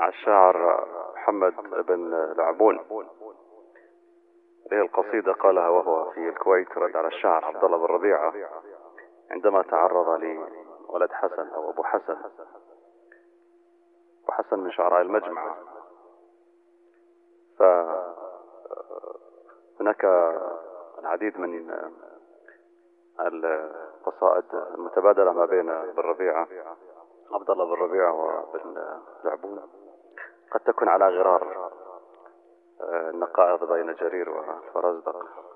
الشاعر محمد بن لعبون. هذه القصيدة قالها وهو في الكويت رد على الشاعر عبد الله بن ربيعة عندما تعرض لولد حسن أو أبو حسن، وحسن من شعراء المجمع. فهناك العديد من القصائد المتبادلة ما بين بن ربيعة عبد الله بن ربيعة وبن لعبون قد تكون على غرار النقائض بين جرير وفرزدق.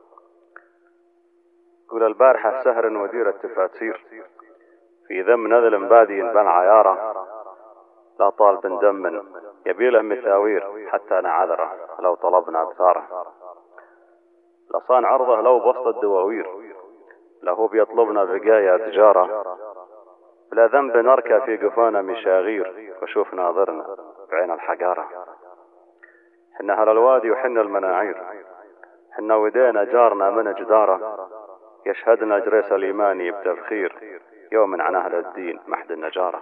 يقول: البارحة سهر ودير التفاتير في ذم نذل بادي بن عيارة، لا طالب دم يبيله مثاوير حتى نعذره لو طلبنا أبثاره، لصان عرضه لو بسط الدواوير له بيطلبنا بقايا تجارة، بلا ذنب نركى في قفانا مشاغير وشوف ناظرنا بعين الحقارة. حنا هل الوادي وحنا المناعير، حنا ودينا جارنا من جدارة، يشهدنا جريس الإيماني بتفخير يوم عن أهل الدين محد النجارة.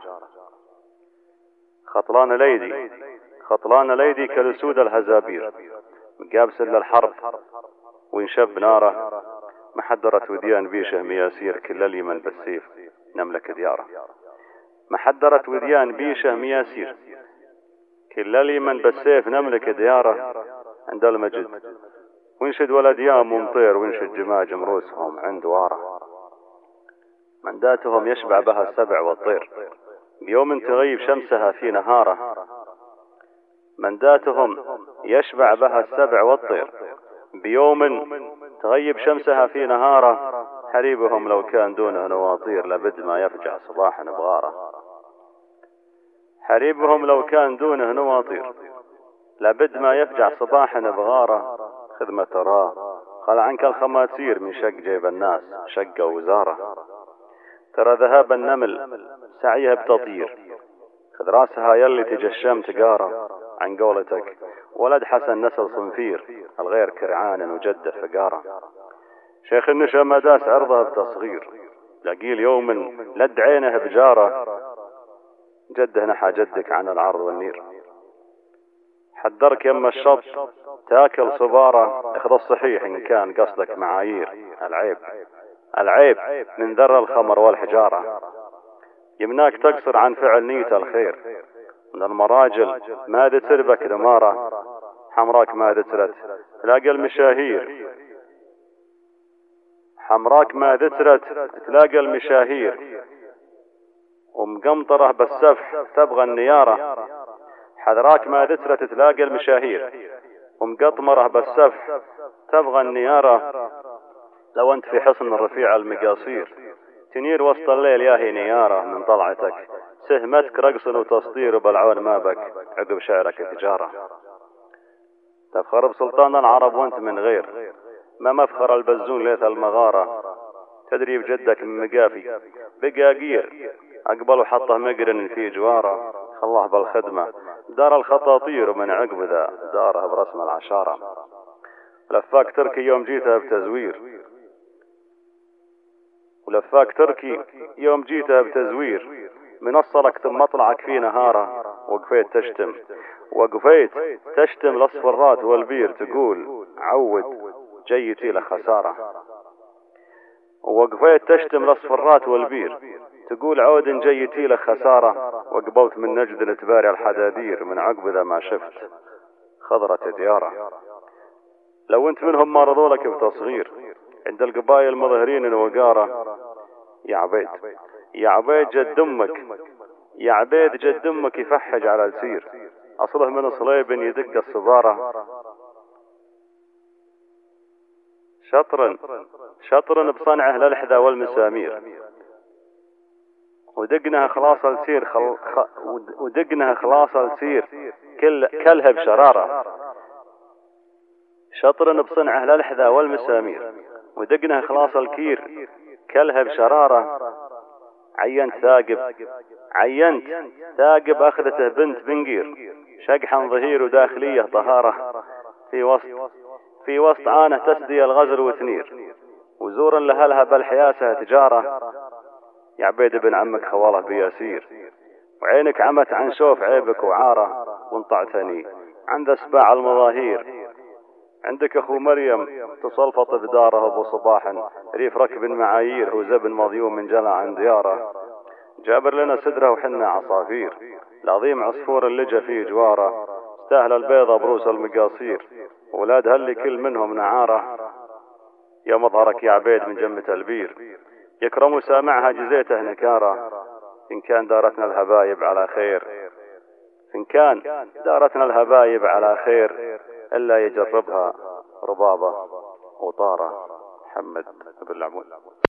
خطلان ليدي كالسود الهزابير، مقابس للحرب وينشب ناره، محدرت وديان بيشه مياسير كل اليمن بالسيف نملك دياره. محدرت وديان بيشه مياسير كل اليمن بالسيف نملك دياره، عند المجد وينشد ولد يام ومطير وينشد جماجم روسهم عند واره، منداتهم يشبع بها السبع والطير بيوم تغيب شمسها في نهاره، منداتهم يشبع بها السبع والطير بيوم تغيب شمسها في نهاره، حريبهم لو كان دونه نواطير لبد ما يفجع صباحا بغاره. حريبهم لو كان دونه نواطير لابد ما يفجع صباحا بغاره، خذ ما تراه خل عنك الخماسير من شق جيب الناس شق وزاره، ترى ذهاب النمل سعيها بتطير، خذ راسها يلي تجشم تقاره، عن قولتك ولد حسن نسل صنفير الغير كرعان وجده فقاره. شيخ النشا ما داس عرضها بتصغير، لقيل يوم لد عينه بجاره، جده نحى جدك عن العرض والنير. حذرك يم الشط تاكل صباره، اخذ الصحيح ان كان قصدك معايير، العيب من ذر الخمر والحجاره، يمناك تقصر عن فعل نية الخير، من المراجل ما تربك دماره، حمراك ما ذترت تلاقى المشاهير، حمراك ما ذترت تلاقى المشاهير، ومقمطره بالسفح تبغى النياره، حذراك ما ذترت تلاقى المشاهير ومقطمره بالسفح تبغى النياره، لو انت في حصن الرفيع المقاصير تنير وسط الليل ياهي نياره، من طلعتك سهمتك رقص وتسطير وبالعون ما بك عقب شعرك تجاره. تفخر بسلطان العرب وانت من غير ما مفخر البزون ليث المغاره، تدري بجدك من مقافي بقاقير اقبل وحطه مقرن في جواره، خلاه بالخدمه دار الخطاطير ومن عقب ذا داره برسم العشاره. لفاك تركي يوم جيته بتزوير، ولفاك تركي يوم جيته بتزوير، منصلك ثم اطلعك في نهاره، وقفيت تشتم الاصفرات والبير، تقول عود جيتي لخساره. وقفيت تشتم الاصفرات والبير تقول عود جيتي لخساره، وقبلت من نجد نتباري الحدادير، من عقب ذا ما شفت خضرة دياره. لو انت منهم ما رضوا لك بتصغير عند القبائل مظهرين الوقاره، يا عبيد جد امك، يا عبيد جد امك يفحج على السير، اصله من صليب يدق الصباره. شطر بصنعه للحذا والمسامير، ودقنها خلاص السير كلها بشراره. شطر بصنعه للحذا والمسامير، ودقنها خلاص الكير كلها بشراره. عينت ثاقب اخذته بنت بنقير، شقحا ظهير وداخليه طهاره، في وسط عانه تسدي الغزر وتنير، وزورا لهلها بالحياسه تجاره. يا عبيد بن عمك خواله بياسير، وعينك عمت عن شوف عيبك وعاره، وانطعتني عند اسباع المظاهير. عندك اخو مريم تصلفط بداره ابو صباح، ريف ركب معايير وزبن مضيوم من جلع عن دياره. جابر لنا سدره وحنا عصافير، العظيم عصفور اللجا فيه جواره، استاهل البيضة بروس المقاصير، ولادها اللي كل منهم نعاره. يا مظهرك يا عبيد من جمة البير، يكرم سامعها جزيته نكاره. إن كان دارتنا الهبايب على خير، إن كان دارتنا الهبايب على خير، إلا يجربها ربابة وطارة. محمد بن العمود.